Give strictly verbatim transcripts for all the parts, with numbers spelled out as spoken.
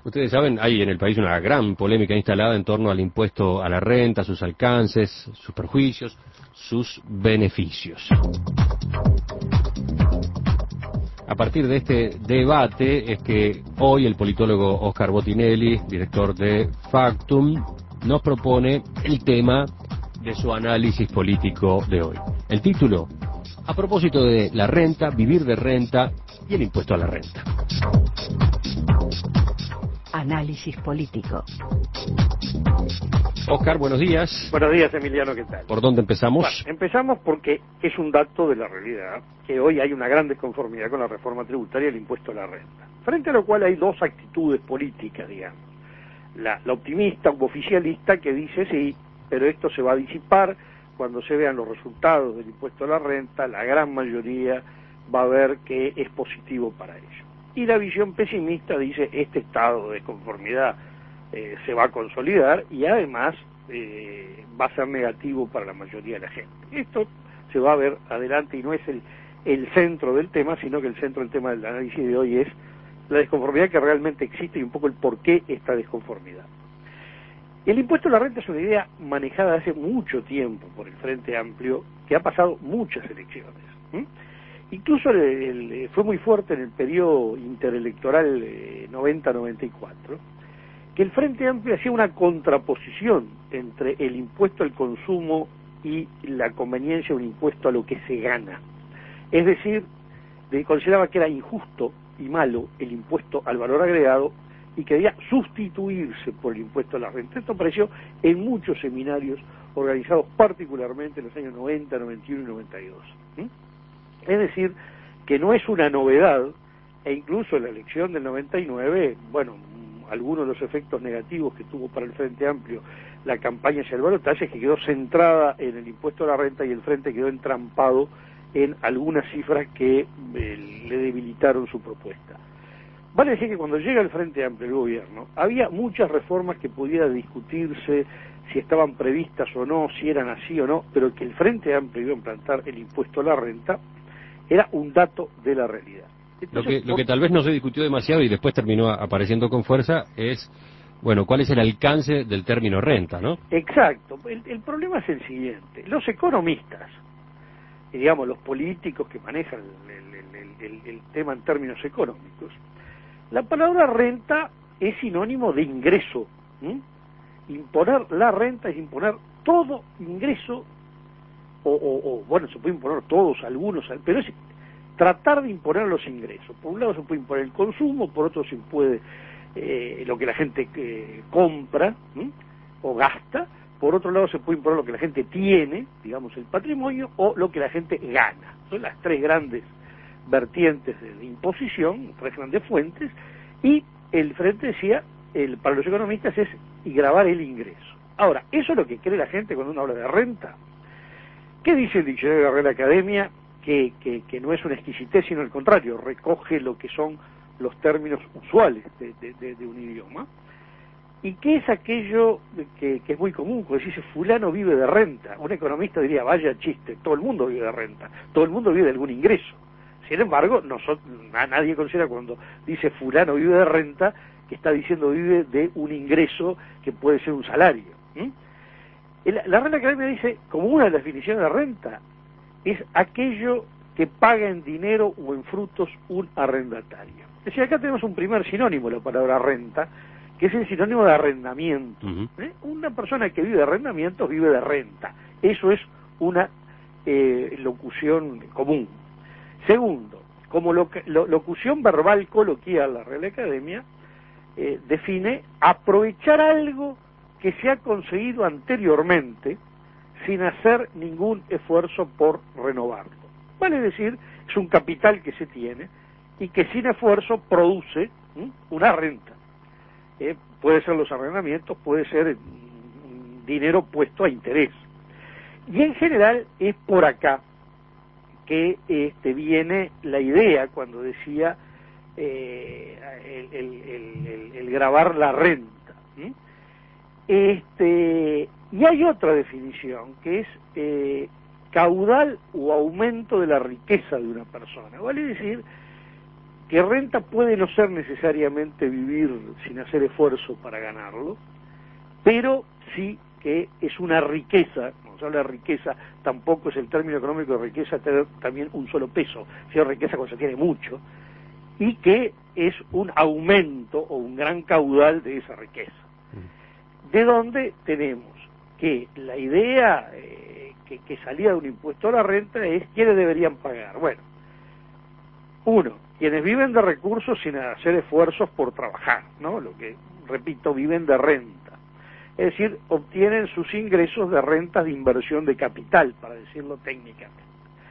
Ustedes saben, hay en el país una gran polémica instalada en torno al impuesto a la renta, sus alcances, sus perjuicios, sus beneficios. A partir de este debate es que hoy el politólogo Oscar Botinelli, director de Factum, nos propone el tema de su análisis político de hoy. El título, a propósito de la renta, vivir de renta y el impuesto a la renta. Análisis político. Oscar, buenos días. Buenos días, Emiliano, ¿qué tal? ¿Por dónde empezamos? Bueno, empezamos porque es un dato de la realidad que hoy hay una gran desconformidad con la reforma tributaria y el impuesto a la renta. Frente a lo cual hay dos actitudes políticas, digamos. La, la optimista o oficialista que dice sí, pero esto se va a disipar cuando se vean los resultados del impuesto a la renta, la gran mayoría va a ver que es positivo para ellos. Y la visión pesimista dice este estado de desconformidad eh, se va a consolidar y además eh, va a ser negativo para la mayoría de la gente. Esto se va a ver adelante y no es el, el centro del tema, sino que el centro del tema del análisis de hoy es la desconformidad que realmente existe y un poco el por qué esta desconformidad. El impuesto a la renta es una idea manejada hace mucho tiempo por el Frente Amplio, que ha pasado muchas elecciones. ¿Mm? Incluso el, el, fue muy fuerte en el periodo interelectoral eh, noventa noventa y cuatro, que el Frente Amplio hacía una contraposición entre el impuesto al consumo y la conveniencia de un impuesto a lo que se gana. Es decir, de, consideraba que era injusto y malo el impuesto al valor agregado y que debía sustituirse por el impuesto a la renta. Esto apareció en muchos seminarios organizados particularmente en los años noventa, noventa y uno y noventa y dos. ¿Mm? Es decir, que no es una novedad, e incluso en la elección del noventa y nueve, bueno, algunos de los efectos negativos que tuvo para el Frente Amplio la campaña hacia el balotaje es que quedó centrada en el impuesto a la renta y el Frente quedó entrampado en algunas cifras que eh, le debilitaron su propuesta. Vale decir que cuando llega el Frente Amplio el gobierno, había muchas reformas que pudiera discutirse si estaban previstas o no, si eran así o no, pero que el Frente Amplio iba a implantar el impuesto a la renta era un dato de la realidad. Entonces, lo que, lo por... que tal vez no se discutió demasiado y después terminó apareciendo con fuerza es, bueno, ¿cuál es el alcance del término renta, no? Exacto. El, el problema es el siguiente. Los economistas, y digamos los políticos que manejan el, el, el, el tema en términos económicos, la palabra renta es sinónimo de ingreso. ¿Mm? Imponer la renta es imponer todo ingreso, o, o, o bueno, se puede imponer todos, algunos, pero es tratar de imponer los ingresos. Por un lado se puede imponer el consumo, por otro se puede eh, lo que la gente eh, compra ¿m? o gasta, por otro lado se puede imponer lo que la gente tiene, digamos el patrimonio, o lo que la gente gana. Son las tres grandes vertientes de imposición, tres grandes fuentes, y el Frente decía, el, para los economistas es y gravar el ingreso. Ahora, eso es lo que cree la gente cuando uno habla de renta. ¿Qué dice el diccionario de la Real Academia? Que, que, que no es una exquisitez, sino al contrario, recoge lo que son los términos usuales de, de, de, de un idioma. ¿Y qué es aquello que, que es muy común? Cuando dice fulano vive de renta, un economista diría, vaya chiste, todo el mundo vive de renta, todo el mundo vive de algún ingreso. Sin embargo, nosotros, a nadie considera cuando dice fulano vive de renta, que está diciendo vive de un ingreso que puede ser un salario. ¿Mm? El, la Real Academia dice, como una de las definiciones de renta, es aquello que paga en dinero o en frutos un arrendatario. Es decir, acá tenemos un primer sinónimo de la palabra renta, que es el sinónimo de arrendamiento. Uh-huh. ¿Eh? Una persona que vive de arrendamiento vive de renta. Eso es una eh, locución común. Segundo, como lo, lo, locución verbal coloquial, la Real Academia eh, define aprovechar algo que se ha conseguido anteriormente sin hacer ningún esfuerzo por renovarlo. Vale decir, es un capital que se tiene y que sin esfuerzo produce ¿m? una renta. Eh, puede ser los arrendamientos, puede ser mm, dinero puesto a interés. Y en general es por acá que este, viene la idea cuando decía eh, el, el, el, el, el gravar la renta. ¿m? Este, y hay otra definición que es eh, caudal o aumento de la riqueza de una persona. Vale decir que renta puede no ser necesariamente vivir sin hacer esfuerzo para ganarlo, pero sí que es una riqueza. Cuando se habla de riqueza, tampoco es el término económico de riqueza tener también un solo peso, sino riqueza cuando se tiene mucho, y que es un aumento o un gran caudal de esa riqueza. De donde tenemos que la idea eh, que, que salía de un impuesto a la renta es quiénes deberían pagar. Bueno, uno, quienes viven de recursos sin hacer esfuerzos por trabajar, ¿no? Lo que, repito, viven de renta. Es decir, obtienen sus ingresos de rentas de inversión de capital, para decirlo técnicamente.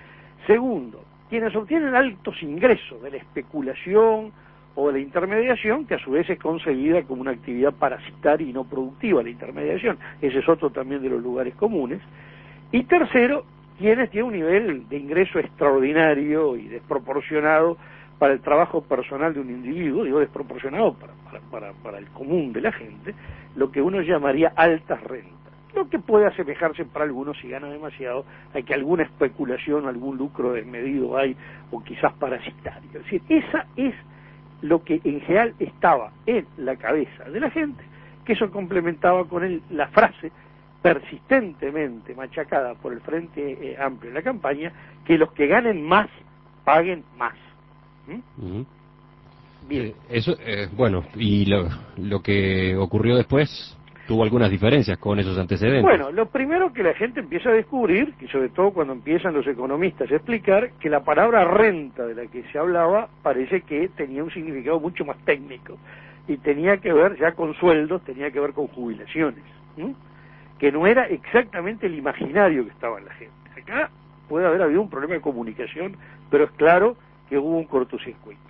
Segundo, quienes obtienen altos ingresos de la especulación o de la intermediación, que a su vez es concebida como una actividad parasitaria y no productiva, la intermediación. Ese es otro también de los lugares comunes. Y tercero, quienes tienen un nivel de ingreso extraordinario y desproporcionado para el trabajo personal de un individuo, digo desproporcionado para, para, para, para el común de la gente, lo que uno llamaría altas rentas. Lo que puede asemejarse para algunos, si gana demasiado, a que alguna especulación, algún lucro desmedido hay, o quizás parasitario. Es decir, esa es lo que en general estaba en la cabeza de la gente, que eso complementaba con el, la frase persistentemente machacada por el Frente eh, Amplio en la campaña, que los que ganen más, paguen más. ¿Mm? Uh-huh. Bien. Eh, eso, eh, bueno, y lo, lo que ocurrió después tuvo algunas diferencias con esos antecedentes. Bueno, lo primero que la gente empieza a descubrir, y sobre todo cuando empiezan los economistas a explicar, que la palabra renta de la que se hablaba parece que tenía un significado mucho más técnico, y tenía que ver ya con sueldos, tenía que ver con jubilaciones, ¿sí? Que no era exactamente el imaginario que estaba en la gente. Acá puede haber habido un problema de comunicación, pero es claro que hubo un cortocircuito.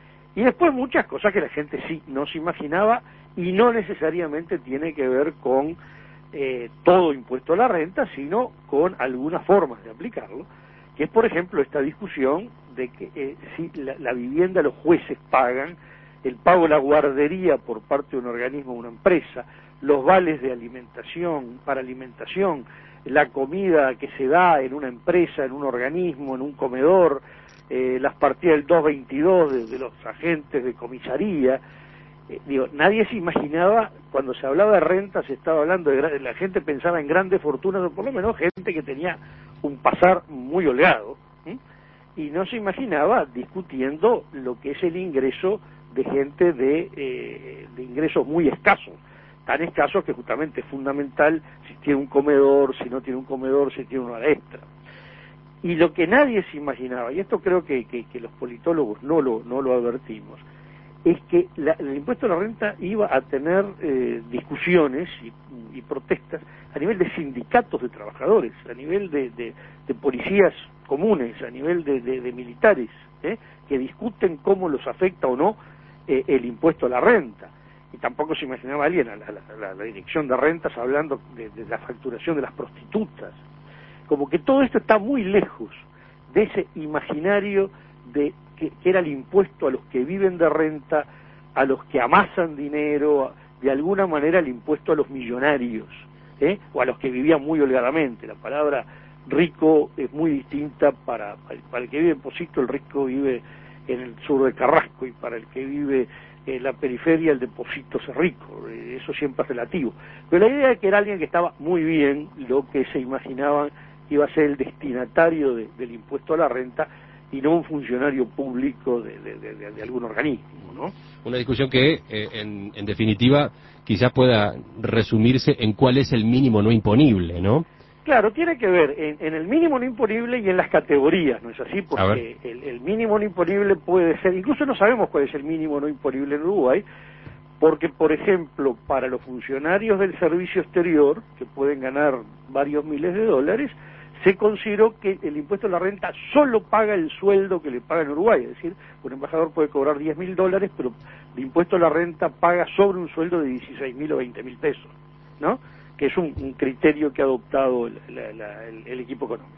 Y después muchas cosas que la gente sí no se imaginaba, y no necesariamente tiene que ver con eh, todo impuesto a la renta, sino con algunas formas de aplicarlo, que es, por ejemplo, esta discusión de que eh, si la, la vivienda los jueces pagan, el pago de la guardería por parte de un organismo o una empresa, los vales de alimentación, para alimentación, la comida que se da en una empresa, en un organismo, en un comedor, eh, las partidas del dos veintidós de, de los agentes de comisaría. Eh, digo, nadie se imaginaba, cuando se hablaba de renta, se estaba hablando de, la gente pensaba en grandes fortunas, o por lo menos gente que tenía un pasar muy holgado, ¿sí? Y no se imaginaba discutiendo lo que es el ingreso de gente de, eh, de ingresos muy escasos, tan escasos que justamente es fundamental si tiene un comedor, si no tiene un comedor, si tiene una hora extra. Y lo que nadie se imaginaba, y esto creo que, que, que los politólogos no lo, no lo advertimos, es que la, el impuesto a la renta iba a tener eh, discusiones y, y protestas a nivel de sindicatos de trabajadores, a nivel de, de, de policías comunes, a nivel de, de, de militares, ¿eh? que discuten cómo los afecta o no eh, el impuesto a la renta. Y tampoco se imaginaba alguien a la, la, la, la dirección de rentas hablando de, de la facturación de las prostitutas. Como que todo esto está muy lejos de ese imaginario de que, que era el impuesto a los que viven de renta, a los que amasan dinero, de alguna manera el impuesto a los millonarios, ¿eh? o a los que vivían muy holgadamente. La palabra rico es muy distinta para, para el que vive en Pocito, el rico vive en el sur de Carrasco, y para el que vive en la periferia el de Pocito es rico, eso siempre es relativo. Pero la idea es que era alguien que estaba muy bien, lo que se imaginaban iba a ser el destinatario de, del impuesto a la renta, y no un funcionario público de, de, de, de algún organismo, ¿no? Una discusión que, eh, en, en definitiva, quizás pueda resumirse en cuál es el mínimo no imponible, ¿no? Claro, tiene que ver en, en el mínimo no imponible y en las categorías, ¿no es así? Porque el, el mínimo no imponible puede ser, incluso no sabemos cuál es el mínimo no imponible en Uruguay, porque, por ejemplo, para los funcionarios del servicio exterior, que pueden ganar varios miles de dólares, se consideró que el impuesto a la renta solo paga el sueldo que le paga en Uruguay. Es decir, un embajador puede cobrar diez mil dólares, pero el impuesto a la renta paga sobre un sueldo de dieciséis mil o veinte mil pesos, ¿no? Que es un, un criterio que ha adoptado el, la, la, el, el equipo económico.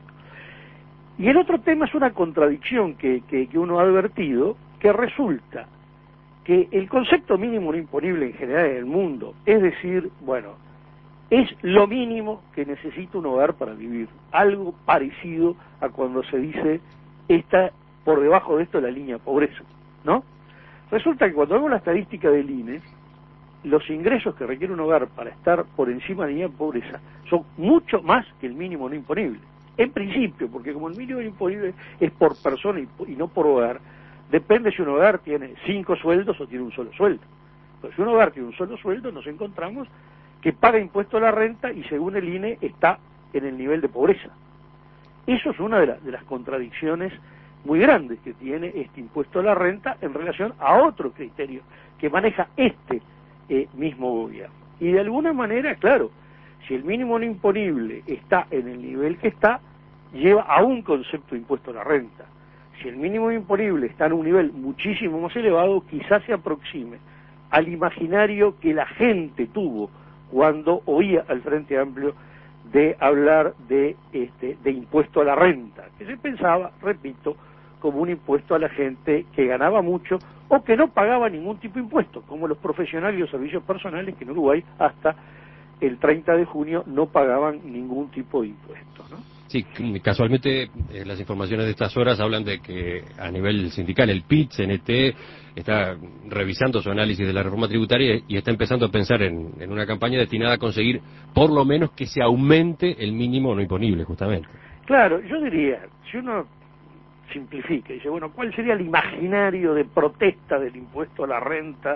Y el otro tema es una contradicción que, que, que uno ha advertido, que resulta que el concepto mínimo no imponible en general en el mundo, es decir, bueno, es lo mínimo que necesita un hogar para vivir, algo parecido a cuando se dice está por debajo de esto la línea de pobreza, ¿no? Resulta que cuando vemos la estadística del I N E, los ingresos que requiere un hogar para estar por encima de la línea de pobreza son mucho más que el mínimo no imponible. En principio, porque como el mínimo no imponible es por persona y, y no por hogar, depende si un hogar tiene cinco sueldos o tiene un solo sueldo. Pero si un hogar tiene un solo sueldo, nos encontramos que paga impuesto a la renta y según el I N E está en el nivel de pobreza. Eso es una de, la, de las contradicciones muy grandes que tiene este impuesto a la renta en relación a otro criterio que maneja este eh, mismo gobierno. Y de alguna manera, claro, si el mínimo no imponible está en el nivel que está, lleva a un concepto de impuesto a la renta. Si el mínimo imponible está en un nivel muchísimo más elevado, quizás se aproxime al imaginario que la gente tuvo cuando oía al Frente Amplio de hablar de este de impuesto a la renta, que se pensaba, repito, como un impuesto a la gente que ganaba mucho o que no pagaba ningún tipo de impuesto, como los profesionales y los servicios personales que en Uruguay hasta el treinta de junio no pagaban ningún tipo de impuesto, ¿no? Sí, casualmente eh, las informaciones de estas horas hablan de que a nivel sindical el P I T, C N T, está revisando su análisis de la reforma tributaria y está empezando a pensar en, en una campaña destinada a conseguir por lo menos que se aumente el mínimo no imponible, justamente. Claro, yo diría, si uno simplifica y dice, bueno, ¿cuál sería el imaginario de protesta del impuesto a la renta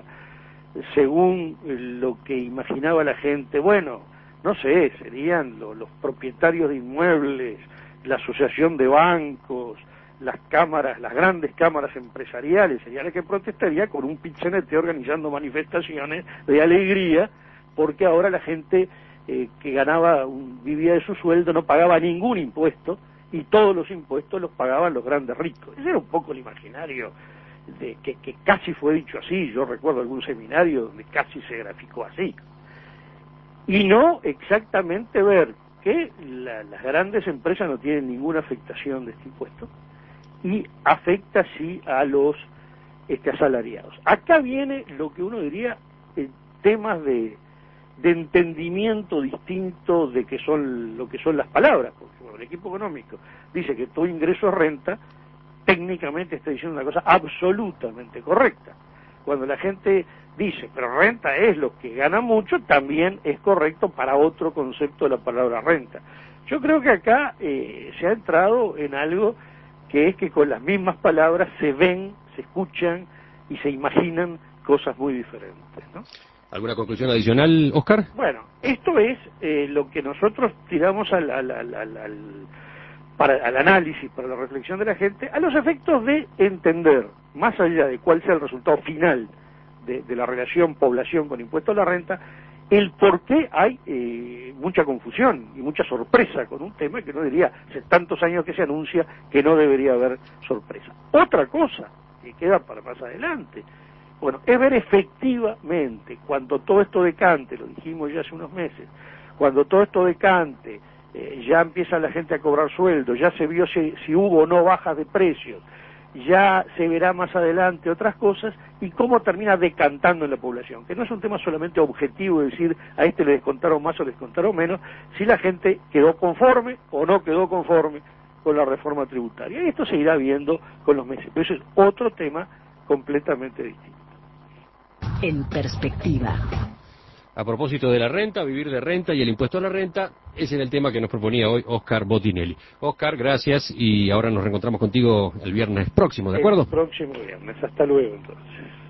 según lo que imaginaba la gente? Bueno, no sé, serían lo, los propietarios de inmuebles, la asociación de bancos, las cámaras, las grandes cámaras empresariales, sería la que protestaría con un P I T C N T organizando manifestaciones de alegría, porque ahora la gente eh, que ganaba, un, vivía de su sueldo, no pagaba ningún impuesto, y todos los impuestos los pagaban los grandes ricos. Ese era un poco el imaginario de que, que casi fue dicho así. Yo recuerdo algún seminario donde casi se graficó así. Y no exactamente ver que la, las grandes empresas no tienen ninguna afectación de este impuesto y afecta sí a los este, asalariados. Acá viene lo que uno diría eh, temas de, de entendimiento distinto de que son lo que son las palabras, porque bueno, el equipo económico dice que todo ingreso es renta, técnicamente está diciendo una cosa absolutamente correcta. Cuando la gente dice, pero renta es lo que gana mucho, también es correcto para otro concepto de la palabra renta. Yo creo que acá eh, se ha entrado en algo que es que con las mismas palabras se ven, se escuchan y se imaginan cosas muy diferentes, ¿no? ¿Alguna conclusión adicional, Oscar? Bueno, esto es eh, lo que nosotros tiramos al, al, al, al, al, para, al análisis, para la reflexión de la gente, a los efectos de entender, más allá de cuál sea el resultado final de, de la relación población con impuesto a la renta, el por qué hay eh, mucha confusión y mucha sorpresa con un tema que no diría, hace tantos años que se anuncia que no debería haber sorpresa. Otra cosa que queda para más adelante, bueno, es ver efectivamente, cuando todo esto decante, lo dijimos ya hace unos meses, cuando todo esto decante, eh, ya empieza la gente a cobrar sueldos, ya se vio si, si hubo o no bajas de precios, ya se verá más adelante otras cosas, y cómo termina decantando en la población, que no es un tema solamente objetivo, de decir a este le descontaron más o le descontaron menos, si la gente quedó conforme o no quedó conforme con la reforma tributaria. Y esto se irá viendo con los meses, pero eso es otro tema completamente distinto. En perspectiva. A propósito de la renta, vivir de renta y el impuesto a la renta, ese era el tema que nos proponía hoy Oscar Botinelli. Oscar, gracias, y ahora nos reencontramos contigo el viernes próximo, ¿de acuerdo? El próximo viernes, hasta luego entonces.